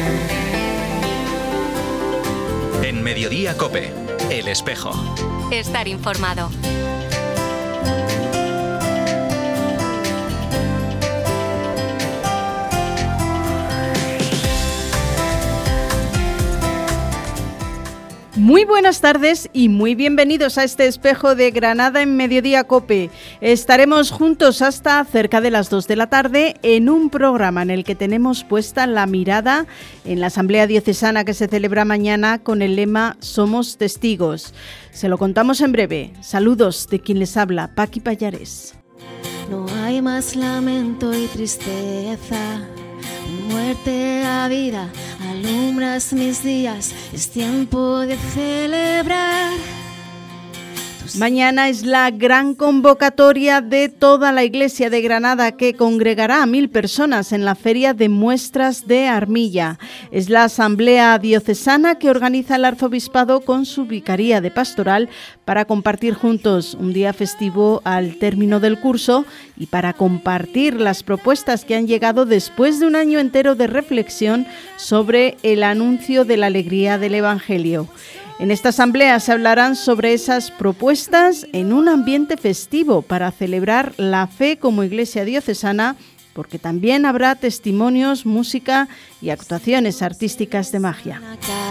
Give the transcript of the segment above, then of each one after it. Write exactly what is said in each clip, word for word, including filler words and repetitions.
En Mediodía COPE, El Espejo. Estar informado. Muy buenas tardes y muy bienvenidos a este espejo de Granada en Mediodía COPE. Estaremos juntos hasta cerca de las dos de la tarde en un programa en el que tenemos puesta la mirada en la Asamblea Diocesana que se celebra mañana con el lema Somos Testigos. Se lo contamos en breve. Saludos de quien les habla, Paqui Pallares. No hay más lamento y tristeza. Muerte a vida, alumbras mis días, es tiempo de celebrar. Mañana es la gran convocatoria de toda la Iglesia de Granada que congregará a mil personas en la Feria de Muestras de Armilla. Es la Asamblea Diocesana que organiza el Arzobispado con su Vicaría de Pastoral para compartir juntos un día festivo al término del curso y para compartir las propuestas que han llegado después de un año entero de reflexión sobre el anuncio de la alegría del Evangelio. En esta asamblea se hablarán sobre esas propuestas en un ambiente festivo para celebrar la fe como Iglesia diocesana, porque también habrá testimonios, música y actuaciones artísticas de magia.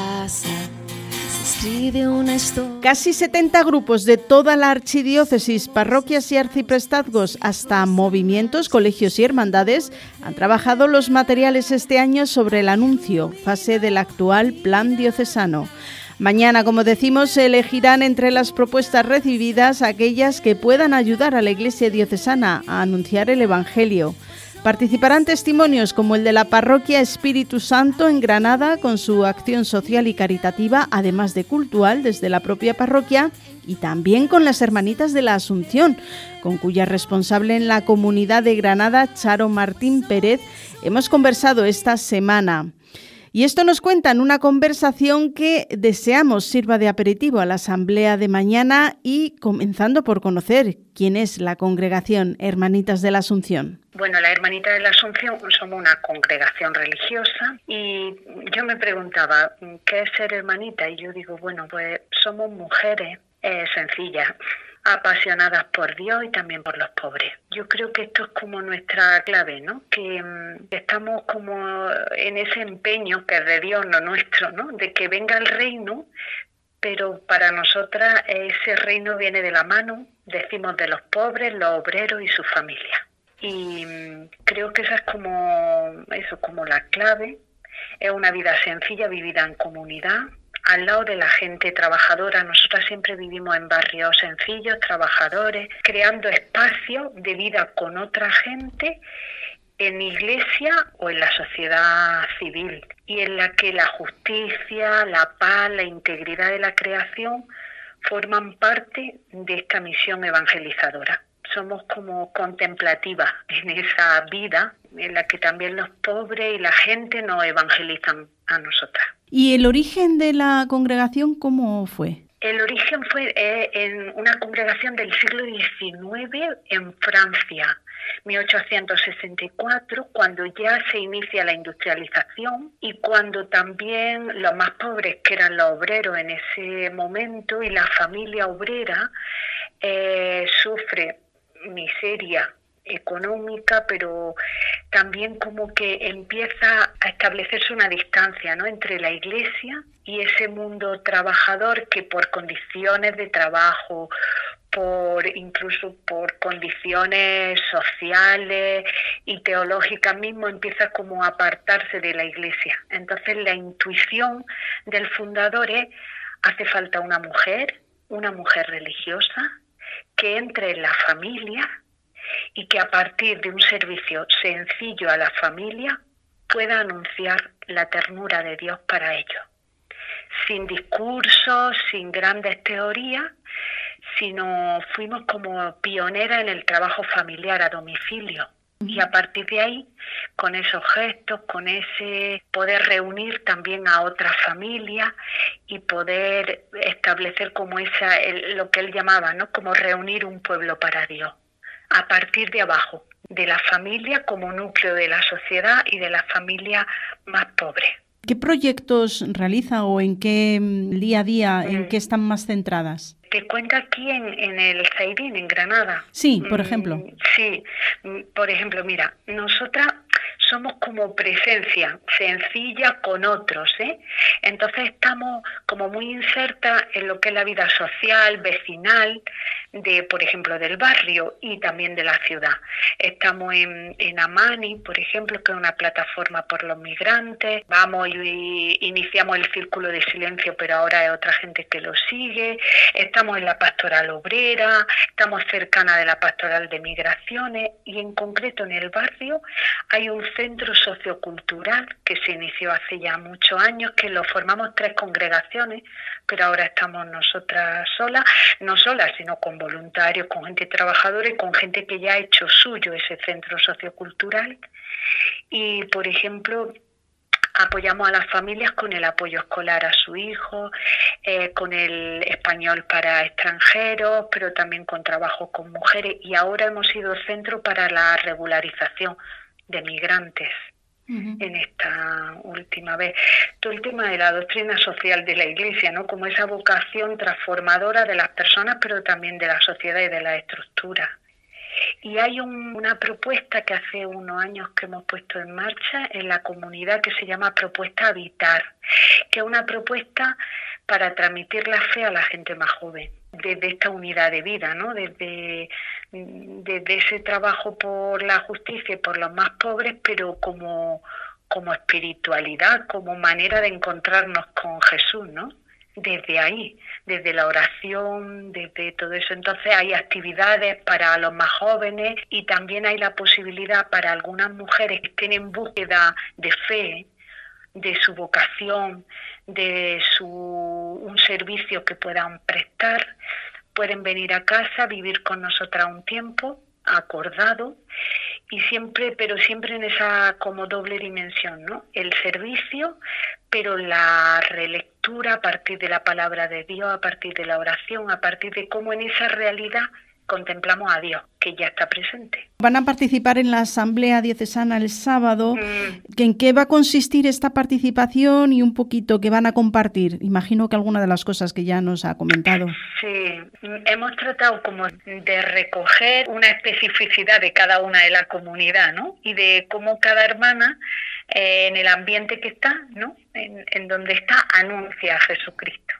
Casi setenta grupos de toda la archidiócesis, parroquias y arciprestazgos, hasta movimientos, colegios y hermandades, han trabajado los materiales este año sobre el anuncio, fase del actual plan diocesano. Mañana, como decimos, se elegirán entre las propuestas recibidas aquellas que puedan ayudar a la Iglesia diocesana a anunciar el Evangelio. Participarán testimonios como el de la Parroquia Espíritu Santo en Granada con su acción social y caritativa, además de cultural desde la propia parroquia, y también con las Hermanitas de la Asunción, con cuya responsable en la comunidad de Granada, Charo Martín Pérez, hemos conversado esta semana. Y esto nos cuenta en una conversación que deseamos sirva de aperitivo a la asamblea de mañana y comenzando por conocer quién es la congregación Hermanitas de la Asunción. Bueno, la Hermanitas de la Asunción somos una congregación religiosa y yo me preguntaba, ¿qué es ser hermanita? Y yo digo, bueno, pues somos mujeres eh, sencillas, apasionadas por Dios y también por los pobres. Yo creo que esto es como nuestra clave, ¿no? Que um, estamos como en ese empeño que es de Dios, no nuestro, ¿no? De que venga el reino, pero para nosotras ese reino viene de la mano, decimos, de los pobres, los obreros y sus familias. Y um, creo que esa es como, eso, como la clave. Es una vida sencilla, vivida en comunidad, al lado de la gente trabajadora. Nosotras siempre vivimos en barrios sencillos, trabajadores, creando espacios de vida con otra gente en iglesia o en la sociedad civil, y en la que la justicia, la paz, la integridad de la creación forman parte de esta misión evangelizadora. Somos como contemplativas en esa vida en la que también los pobres y la gente nos evangelizan a nosotras. ¿Y el origen de la congregación cómo fue? El origen fue eh, en una congregación del siglo diecinueve en Francia, mil ochocientos sesenta y cuatro, cuando ya se inicia la industrialización y cuando también los más pobres, que eran los obreros en ese momento, y la familia obrera eh, sufre miseria económica, pero también como que empieza a establecerse una distancia, ¿no?, entre la iglesia y ese mundo trabajador que por condiciones de trabajo, por incluso por condiciones sociales y teológicas mismo, empieza como a apartarse de la iglesia. Entonces la intuición del fundador es: hace falta una mujer, una mujer religiosa, que entre en la familia y que a partir de un servicio sencillo a la familia pueda anunciar la ternura de Dios para ellos, sin discursos, sin grandes teorías, sino fuimos como pioneras en el trabajo familiar a domicilio. Y a partir de ahí, con esos gestos, con ese poder reunir también a otras familias y poder establecer como esa, el, lo que él llamaba, ¿no?, como reunir un pueblo para Dios, a partir de abajo, de la familia como núcleo de la sociedad y de la familia más pobre. ¿Qué proyectos realiza o en qué día a día, en qué están más centradas? Te cuento aquí en, en el Zaidín, en Granada. Sí, por ejemplo. Mm, sí, por ejemplo, mira, nosotras somos como presencia sencilla con otros, ¿eh? Entonces estamos como muy insertas en lo que es la vida social, vecinal, de, por ejemplo, del barrio y también de la ciudad. Estamos en, en Amani, por ejemplo, que es una plataforma por los migrantes. Vamos y iniciamos el Círculo de Silencio, pero ahora hay otra gente que lo sigue. Estamos en la Pastoral Obrera, estamos cercana de la Pastoral de Migraciones y en concreto en el barrio hay un centro sociocultural que se inició hace ya muchos años, que lo formamos tres congregaciones, pero ahora estamos nosotras solas, no solas, sino con voluntarios, con gente trabajadora y con gente que ya ha hecho suyo ese centro sociocultural. Y, por ejemplo, apoyamos a las familias con el apoyo escolar a su hijo, eh, con el español para extranjeros, pero también con trabajo con mujeres. Y ahora hemos sido centro para la regularización de migrantes. Uh-huh. En esta última vez. Todo el tema de la doctrina social de la Iglesia, ¿no? Como esa vocación transformadora de las personas, pero también de la sociedad y de la estructura. Y hay un, una propuesta que hace unos años que hemos puesto en marcha en la comunidad que se llama Propuesta Habitar, que es una propuesta para transmitir la fe a la gente más joven, desde esta unidad de vida, ¿no? Desde, desde ese trabajo por la justicia y por los más pobres, pero como, como espiritualidad, como manera de encontrarnos con Jesús, ¿no? Desde ahí, desde la oración, desde todo eso. Entonces hay actividades para los más jóvenes y también hay la posibilidad para algunas mujeres que estén en búsqueda de fe, de su vocación, de su un servicio que puedan prestar, pueden venir a casa, vivir con nosotras un tiempo acordado y siempre, pero siempre en esa como doble dimensión, ¿no? El servicio, pero la relectura a partir de la palabra de Dios, a partir de la oración, a partir de cómo en esa realidad contemplamos a Dios, que ya está presente. Van a participar en la Asamblea Diocesana el sábado. Mm. ¿En qué va a consistir esta participación y un poquito qué van a compartir? Imagino que alguna de las cosas que ya nos ha comentado. Sí, hemos tratado como de recoger una especificidad de cada una de la comunidad, ¿no? Y de cómo cada hermana, eh, en el ambiente que está, ¿no? En, en donde está, anuncia a Jesucristo.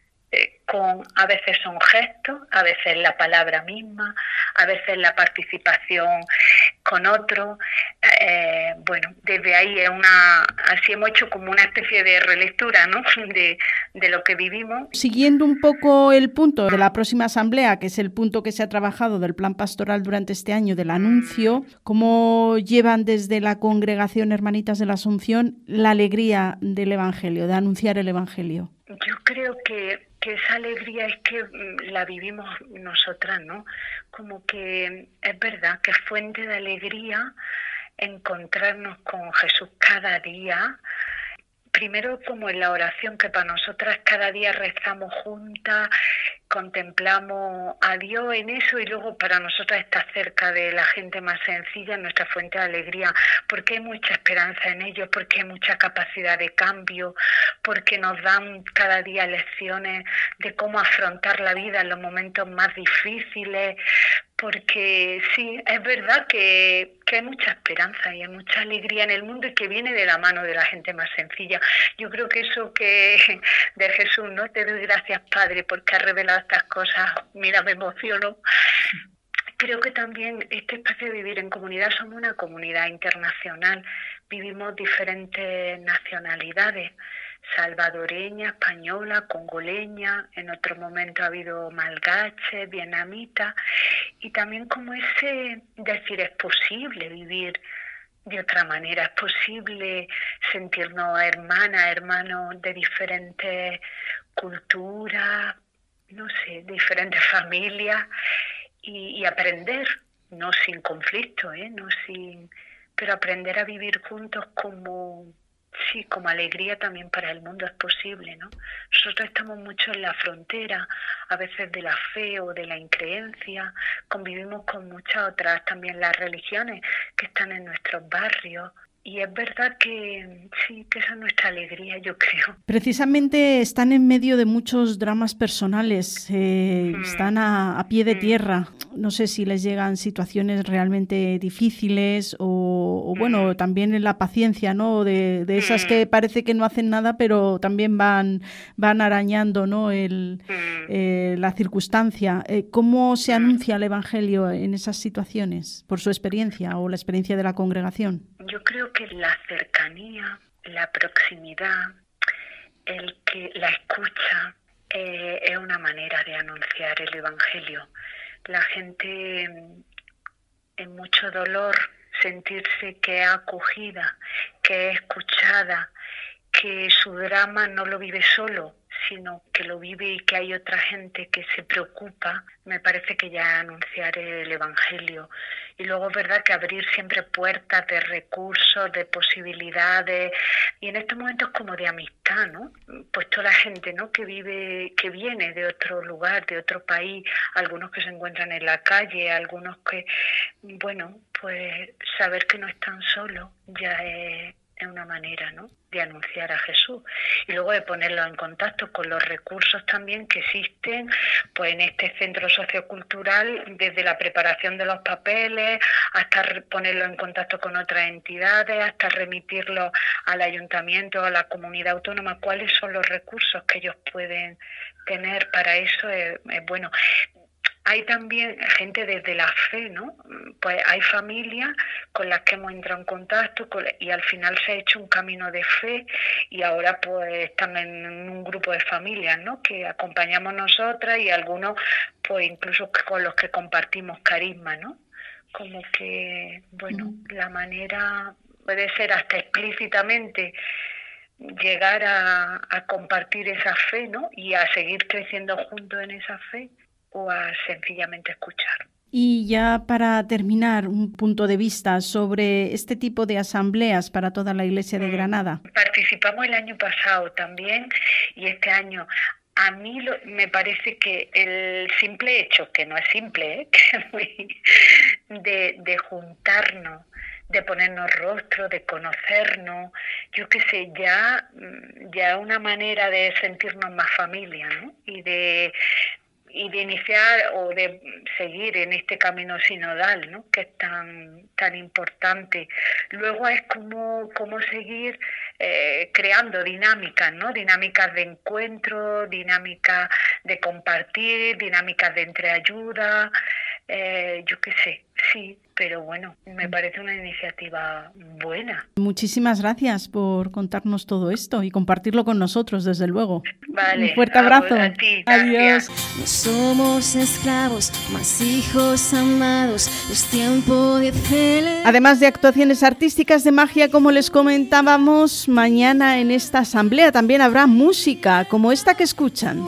Con, a veces son gestos, a veces la palabra misma, a veces la participación con otro. Eh, bueno, desde ahí es una, así hemos hecho como una especie de relectura, ¿no? de, de lo que vivimos. Siguiendo un poco el punto de la próxima asamblea, que es el punto que se ha trabajado del plan pastoral durante este año, del anuncio, ¿cómo llevan desde la Congregación Hermanitas de la Asunción la alegría del Evangelio, de anunciar el Evangelio? Yo creo que, que esa alegría es que la vivimos nosotras, ¿no? Como que es verdad que es fuente de alegría encontrarnos con Jesús cada día. Primero como en la oración, que para nosotras cada día rezamos juntas, contemplamos a Dios en eso y luego para nosotras está cerca de la gente más sencilla, nuestra fuente de alegría, porque hay mucha esperanza en ellos, porque hay mucha capacidad de cambio, porque nos dan cada día lecciones de cómo afrontar la vida en los momentos más difíciles, porque sí, es verdad que, que hay mucha esperanza y hay mucha alegría en el mundo y que viene de la mano de la gente más sencilla. Yo creo que eso que de Jesús, ¿no? Te doy gracias, Padre, porque has revelado estas cosas. Mira, me emociono. Creo que también este espacio de vivir en comunidad, somos una comunidad internacional, vivimos diferentes nacionalidades, salvadoreña, española, congoleña, en otro momento ha habido malgache, vietnamita, y también como ese decir, es posible vivir de otra manera, es posible sentirnos hermanas, hermanos de diferentes culturas, no sé, diferentes familias, y, y aprender, no sin conflicto, ¿eh? no sin, pero aprender a vivir juntos como... Sí, como alegría también para el mundo es posible, ¿no? Nosotros estamos mucho en la frontera, a veces de la fe o de la increencia, convivimos con muchas otras, también las religiones que están en nuestros barrios, Y es verdad que sí, que esa es nuestra alegría, yo creo. Precisamente están en medio de muchos dramas personales, eh, mm. están a, a pie de mm. tierra. No sé si les llegan situaciones realmente difíciles o, o bueno, mm. también en la paciencia, ¿no? De, de esas mm. que parece que no hacen nada, pero también van, van arañando, ¿no? El, mm. eh, la circunstancia. Eh, ¿Cómo se anuncia el Evangelio en esas situaciones? ¿Por su experiencia o la experiencia de la congregación? Yo creo que la cercanía, la proximidad, el que la escucha eh, es una manera de anunciar el Evangelio. La gente en mucho dolor, sentirse que es acogida, que es escuchada, que su drama no lo vive solo, sino que lo vive y que hay otra gente que se preocupa, me parece que ya anunciar el Evangelio. Y luego es verdad que abrir siempre puertas de recursos, de posibilidades, y en estos momentos como de amistad, ¿no? Pues toda la gente, ¿no? que vive, que viene de otro lugar, de otro país, algunos que se encuentran en la calle, algunos que, bueno, pues saber que no están solos ya es es una manera, ¿no?, de anunciar a Jesús, y luego de ponerlo en contacto con los recursos también que existen pues en este centro sociocultural, desde la preparación de los papeles hasta ponerlo en contacto con otras entidades, hasta remitirlo al ayuntamiento, a la comunidad autónoma, cuáles son los recursos que ellos pueden tener para eso. Es, es bueno. Hay también gente desde la fe, ¿no? Pues hay familias con las que hemos entrado en contacto con, y al final se ha hecho un camino de fe, y ahora pues están en un grupo de familias, ¿no?, que acompañamos nosotras, y algunos pues incluso con los que compartimos carisma, ¿no? Como que, bueno, la manera puede ser hasta explícitamente llegar a, a compartir esa fe, ¿no?, y a seguir creciendo juntos en esa fe, o a sencillamente escuchar. Y ya para terminar, un punto de vista sobre este tipo de asambleas para toda la Iglesia de Granada. Participamos el año pasado también, y este año a mí lo, me parece que el simple hecho, que no es simple, ¿eh? que es muy, de, de juntarnos, de ponernos rostro, de conocernos, yo qué sé, ya, ya una manera de sentirnos más familia, ¿no? Y de y de iniciar o de seguir en este camino sinodal, ¿no?, que es tan tan importante. Luego es como, como seguir eh, creando dinámicas, ¿no?, dinámicas de encuentro, dinámicas de compartir, dinámicas de entreayuda, eh, yo qué sé, sí, pero bueno, me parece una iniciativa buena. Muchísimas gracias por contarnos todo esto y compartirlo con nosotros, desde luego. Vale. Un fuerte abrazo. A, a ti, adiós. No somos esclavos, más hijos amados, es tiempo de celebrar. Además de actuaciones artísticas de magia, como les comentábamos, mañana en esta asamblea también habrá música, como esta que escuchan.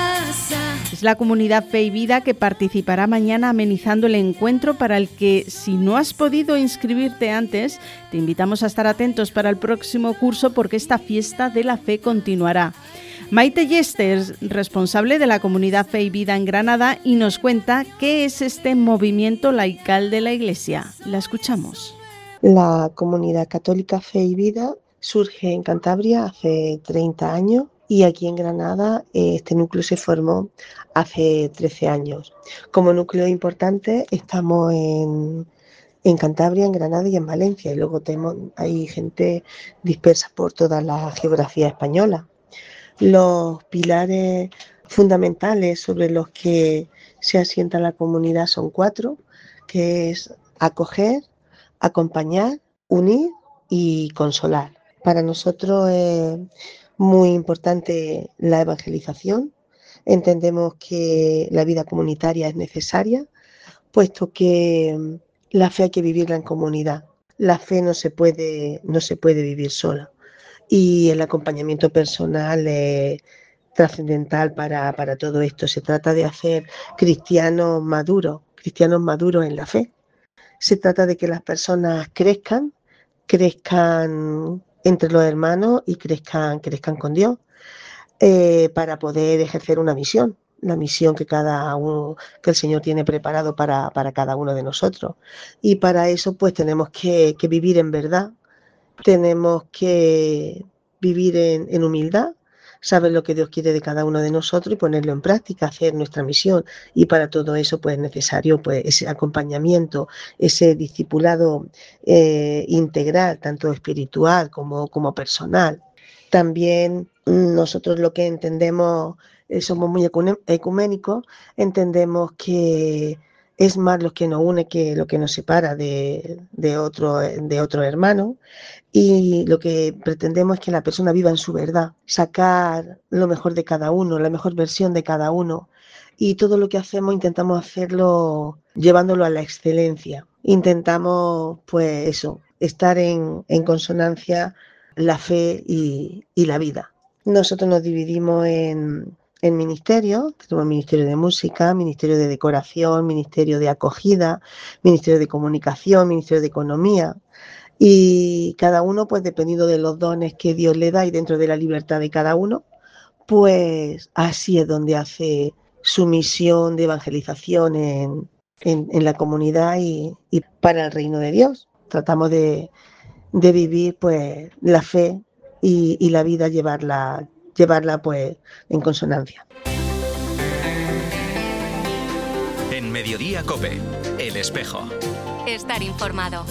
Es la comunidad Fe y Vida que participará mañana amenizando el encuentro, para el que, si no has podido inscribirte antes, te invitamos a estar atentos para el próximo curso, porque esta fiesta de la fe continuará. Maite Yesters, responsable de la comunidad Fe y Vida en Granada, y nos cuenta qué es este movimiento laical de la Iglesia. La escuchamos. La comunidad católica Fe y Vida surge en Cantabria hace treinta años. Y aquí en Granada este núcleo se formó hace trece años. Como núcleo importante estamos en, en Cantabria, en Granada y en Valencia. Y luego tenemos, hay gente dispersa por toda la geografía española. Los pilares fundamentales sobre los que se asienta la comunidad son cuatro, que es acoger, acompañar, unir y consolar. Para nosotros es muy importante la evangelización. Entendemos que la vida comunitaria es necesaria, puesto que la fe hay que vivirla en comunidad. La fe no se puede, no se puede vivir sola. Y el acompañamiento personal es trascendental para, para todo esto. Se trata de hacer cristianos maduros, cristianos maduros en la fe. Se trata de que las personas crezcan, crezcan entre los hermanos y crezcan, crezcan con Dios, eh, para poder ejercer una misión, la misión que cada uno, que el Señor tiene preparado para, para cada uno de nosotros. Y para eso pues tenemos que, que vivir en verdad, Tenemos que vivir en, en humildad, saber lo que Dios quiere de cada uno de nosotros y ponerlo en práctica, hacer nuestra misión. Y para todo eso pues es necesario pues, ese acompañamiento, ese discipulado eh, integral, tanto espiritual como, como personal. También nosotros lo que entendemos, eh, somos muy ecuménicos, entendemos que es más lo que nos une que lo que nos separa de, de, otro, de otro hermano, y lo que pretendemos es que la persona viva en su verdad, sacar lo mejor de cada uno, la mejor versión de cada uno, y todo lo que hacemos intentamos hacerlo llevándolo a la excelencia. Intentamos, pues eso, estar en, en consonancia la fe y, y la vida. Nosotros nos dividimos en, en ministerios, tenemos ministerio de música, ministerio de decoración, ministerio de acogida, ministerio de comunicación, ministerio de economía, y cada uno, pues dependiendo de los dones que Dios le da y dentro de la libertad de cada uno, pues así es donde hace su misión de evangelización en, en, en la comunidad y, y para el reino de Dios. Tratamos de, de vivir pues la fe y, y la vida, llevarla, llevarla pues en consonancia. En Mediodía COPE, El Espejo. Estar informado.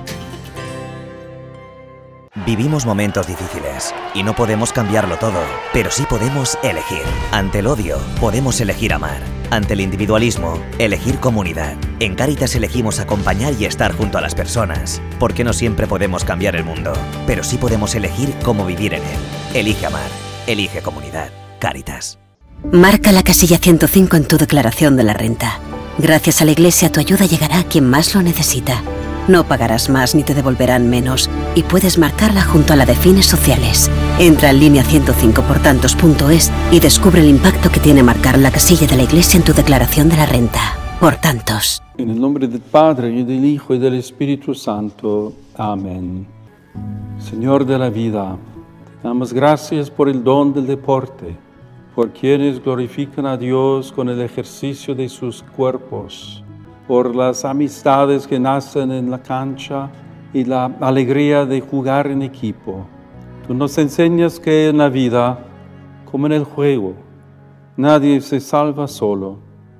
Vivimos momentos difíciles y no podemos cambiarlo todo, pero sí podemos elegir. Ante el odio, podemos elegir amar. Ante el individualismo, elegir comunidad. En Cáritas elegimos acompañar y estar junto a las personas, porque no siempre podemos cambiar el mundo, pero sí podemos elegir cómo vivir en él. Elige amar, elige comunidad. Cáritas. Marca la casilla ciento cinco en tu declaración de la renta. Gracias a la Iglesia, tu ayuda llegará a quien más lo necesita. No pagarás más ni te devolverán menos y puedes marcarla junto a la de fines sociales. Entra en línea ciento cinco por tantos punto es y descubre el impacto que tiene marcar la casilla de la Iglesia en tu declaración de la renta. Por tantos. En el nombre del Padre, y del Hijo, y del Espíritu Santo. Amén. Señor de la vida, te damos gracias por el don del deporte, por quienes glorifican a Dios con el ejercicio de sus cuerpos, por las amistades que nacen en la cancha y la alegría de jugar en equipo. Tú nos enseñas que en la vida, como en el juego, nadie se salva solo.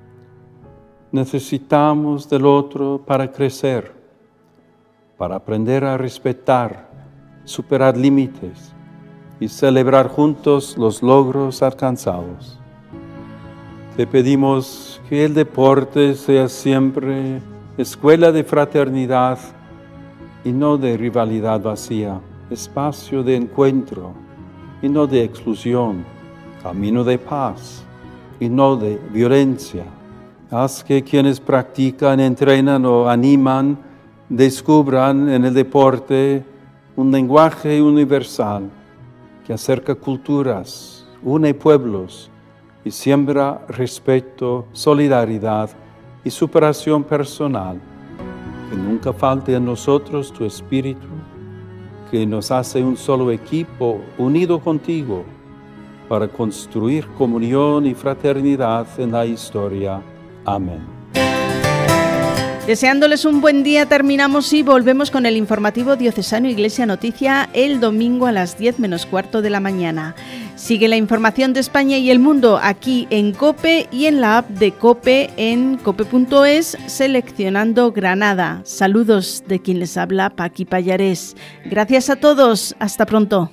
Necesitamos del otro para crecer, para aprender a respetar, superar límites y celebrar juntos los logros alcanzados. Te pedimos que el deporte sea siempre escuela de fraternidad y no de rivalidad vacía, espacio de encuentro y no de exclusión, camino de paz y no de violencia. Haz que quienes practican, entrenan o animan descubran en el deporte un lenguaje universal que acerca culturas, une pueblos y siembra respeto, solidaridad y superación personal. Que nunca falte en nosotros tu espíritu, que nos hace un solo equipo unido contigo para construir comunión y fraternidad en la historia. Amén. Deseándoles un buen día, terminamos y volvemos con el informativo diocesano Iglesia Noticia el domingo a las diez menos cuarto de la mañana. Sigue la información de España y el mundo aquí en COPE y en la app de COPE en cope punto es, seleccionando Granada. Saludos de quien les habla, Paqui Pallarés. Gracias a todos, hasta pronto.